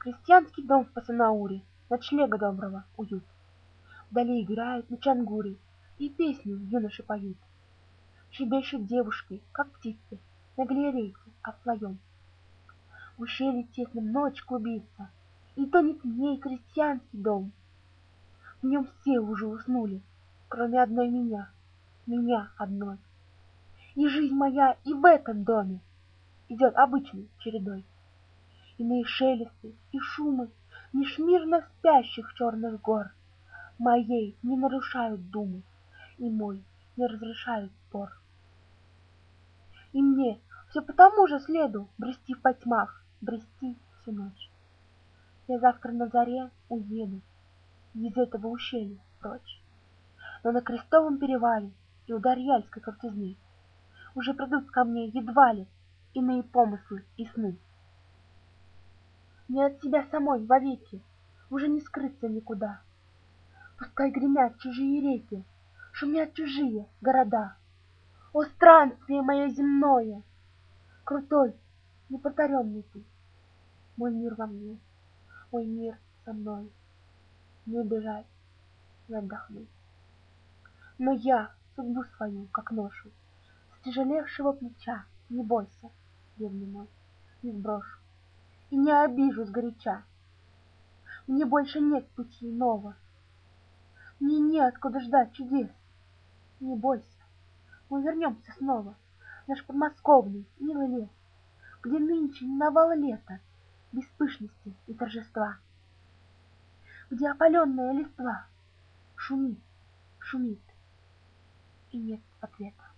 Крестьянский дом в Пасанауре, ночлега доброго уют. Вдали играют на чангуре, и песню юноши поют. Щебечут девушки, как птицы, на галерейке ослоем. В ущелье тесном ночь клубится, и тонет в ней крестьянский дом. В нем все уже уснули, кроме одной меня одной. И жизнь моя и в этом доме идет обычной чередой. Иные шелесты и шумы меж мирно спящих черных гор моей не нарушают думы, и мой не разрешают спор. И мне все по тому же следу брести в потьмах, брести всю ночь. Я завтра на заре уеду из этого ущелья прочь. Но на крестовом перевале и у Дарьяльской крутизны уже придут ко мне едва ли иные помыслы и сны. Мне от тебя самой вовеки уже не скрыться никуда. Пускай гремят чужие реки, шумят чужие города. О, странствие мое земное! Крутой, непотаренный ты, мой мир во мне, мой мир со мной. Не убежать, не отдохнуть. Но я судьбу свою, как ношу, с тяжелевшего плеча, не бойся, бедный мой, не сброшу и не обижу сгоряча. Мне больше нет пути иного, мне неоткуда ждать чудес. Не бойся, мы вернемся снова в наш подмосковный милый лес, где нынче миновало лето без пышности и торжества, где опаленная листва шумит, шумит, и нет ответа.